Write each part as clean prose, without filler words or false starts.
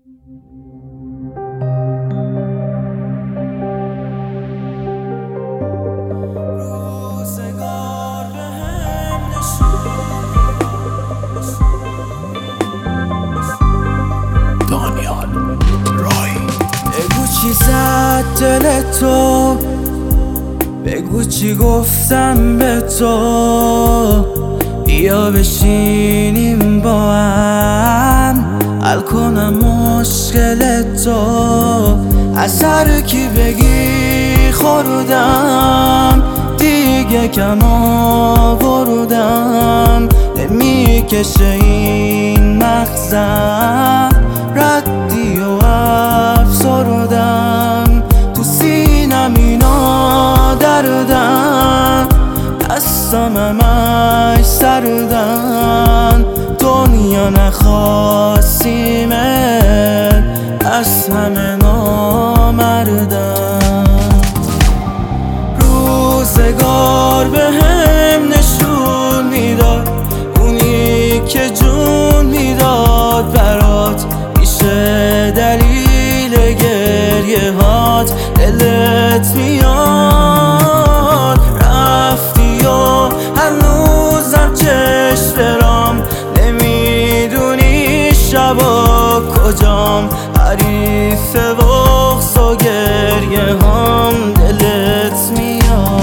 بگو چی زد دل تو، بگو چی گفتم به تو، بیا بشینیم با هم حل کنم مشکل تو. از هر کی بگی خوردم، دیگه کم آوردم، نمیکشه این مغزم ردی و افسردم، تو سینم اینا دردن، دستم همش سردن، دنیا نخواستیمت از همه نامردم. روزگار به هم نشون میداد، اونی که جون میداد برات، میشه دلیل گریه هات، دلت میاد رفتی و هنوزم چشم دارم، نمیدونی شبا کجام، حریف بغض و گریه هم دلت میاد.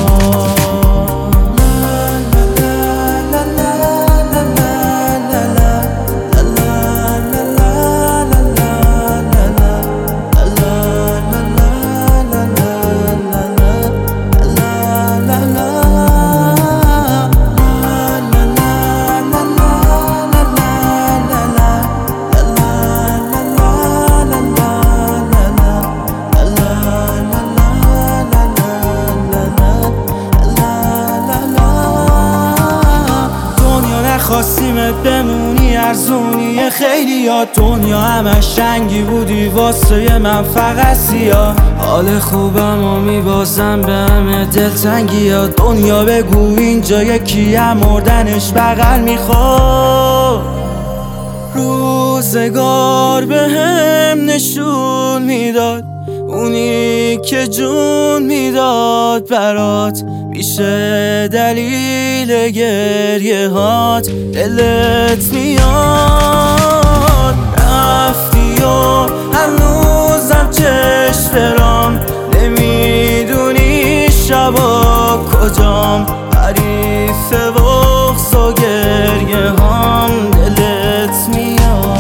خواستیمت بمونی ارزونی خیلی یاد، دنیا همش رنگی بودی واسه من فقط سیاه، حال خوبم و میبازم به همه دلتنگی یاد. دنیا بگو اینجا یکی هم مردنش بغل میخواد. روزگار به هم نشون میداد، اونی که جون میداد برات، میشه دلیل گریه هات، دلت میاد رفتی و هنوزم چشم دارم، نمیدونی شبا کجام، حریف بغض و گریه هم دلت میاد.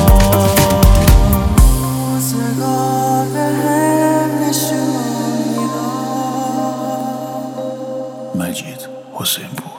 روزگار به هم نشون میداد. مجید حسین پور.